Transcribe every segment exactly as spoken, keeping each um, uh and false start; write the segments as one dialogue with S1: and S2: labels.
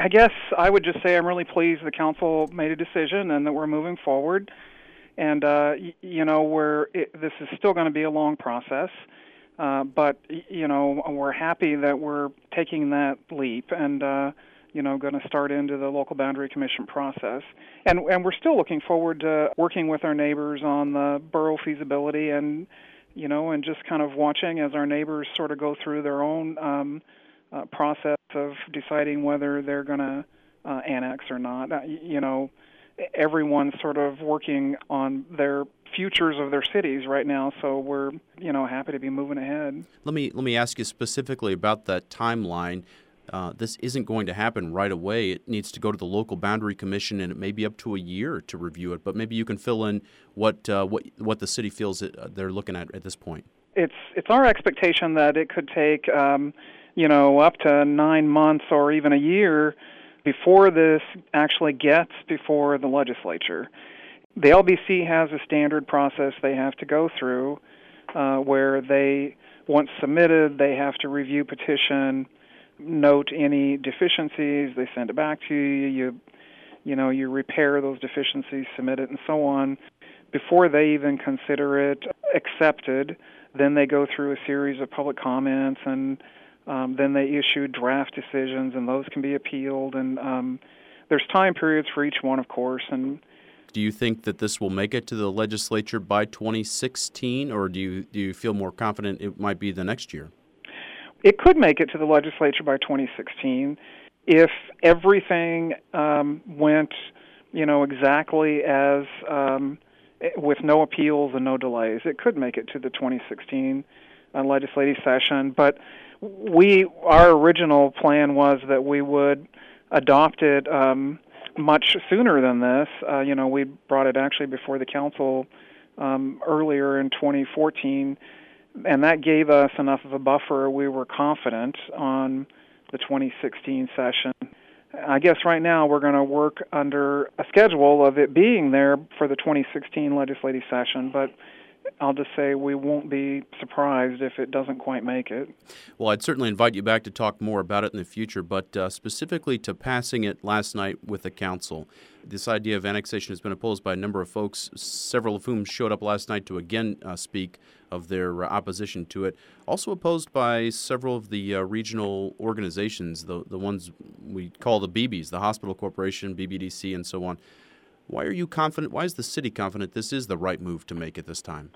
S1: I guess I would just say I'm really pleased the council made a decision and that we're moving forward. And, uh, y- you know, we're, it, this is still going to be a long process, uh, but, y- you know, we're happy that we're taking that leap and, uh, you know, going to start into the local boundary commission process. And, and we're still looking forward to working with our neighbors on the borough feasibility and, you know, and just kind of watching as our neighbors sort of go through their own um, uh, process of deciding whether they're going to uh, annex or not. Uh, y- you know, everyone's sort of working on their futures of their cities right now, so we're, you know, happy to be moving ahead.
S2: Let me let me ask you specifically about that timeline. Uh, this isn't going to happen right away. It needs to go to the local boundary commission, and it may be up to a year to review it. But maybe you can fill in what uh, what what the city feels it, uh, they're looking at at this point.
S1: It's it's our expectation that it could take, um, you know, up to nine months or even a year before this actually gets before the legislature. The L B C has a standard process they have to go through, uh, where they, once submitted, they have to review petition, note any deficiencies, they send it back to you, you, you know, you repair those deficiencies, submit it, and so on. Before they even consider it accepted, then they go through a series of public comments, and um, then they issue draft decisions, and those can be appealed, and um, there's time periods for each one, of course. And
S2: do you think that this will make it to the legislature by twenty sixteen, or do you do you feel more confident it might be the next year?
S1: It could make it to the legislature by twenty sixteen if everything um, went, you know, exactly as um, with no appeals and no delays. It could make it to the twenty sixteen uh, legislative session, but we our original plan was that we would adopt it um, much sooner than this. Uh, you know, we brought it actually before the council um, earlier in twenty fourteen. And that gave us enough of a buffer. We were confident on the twenty sixteen session. I guess right now we're going to work under a schedule of it being there for the twenty sixteen legislative session, but I'll just say we won't be surprised if it doesn't quite make it.
S2: Well, I'd certainly invite you back to talk more about it in the future, but uh, specifically to passing it last night with the council. This idea of annexation has been opposed by a number of folks, several of whom showed up last night to again uh, speak of their uh, opposition to it. Also opposed by several of the uh, regional organizations, the, the ones we call the B Bs, the Hospital Corporation, B B D C, and so on. Why are you confident? Why is the city confident this is the right move to make at this time?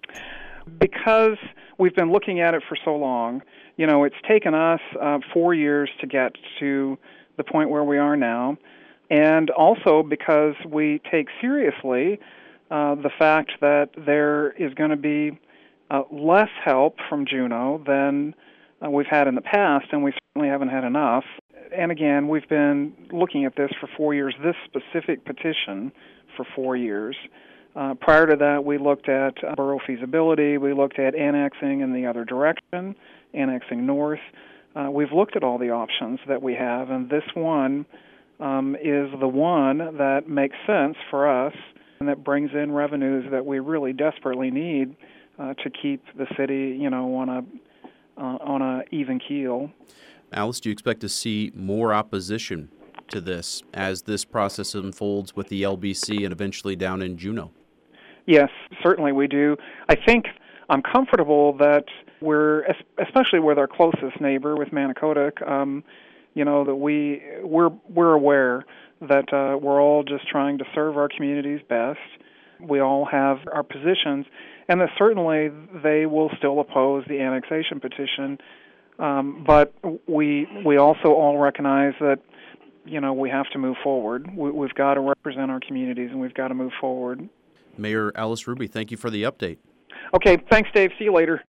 S1: Because we've been looking at it for so long. You know, it's taken us uh, four years to get to the point where we are now, and also because we take seriously uh, the fact that there is going to be uh, less help from Juneau than uh, we've had in the past, and we certainly haven't had enough. And again, we've been looking at this for four years, this specific petition for four years. Uh, prior to that, we looked at uh, borough feasibility. We looked at annexing in the other direction, annexing north. Uh, we've looked at all the options that we have, and this one um, is the one that makes sense for us and that brings in revenues that we really desperately need uh, to keep the city, you know, on a uh, on a even keel.
S2: Alice, do you expect to see more opposition to this as this process unfolds with the L B C and eventually down in Juneau?
S1: Yes, certainly we do. I think I'm comfortable that we're, especially with our closest neighbor, with Manicota, um, you know, that we we're we're aware that uh, we're all just trying to serve our communities best. We all have our positions, and that certainly they will still oppose the annexation petition. Um, but we we also all recognize that, you know, we have to move forward. We, we've got to represent our communities, and we've got to move forward.
S2: Mayor Alice Ruby, thank you for the update.
S1: Okay, thanks, Dave. See you later.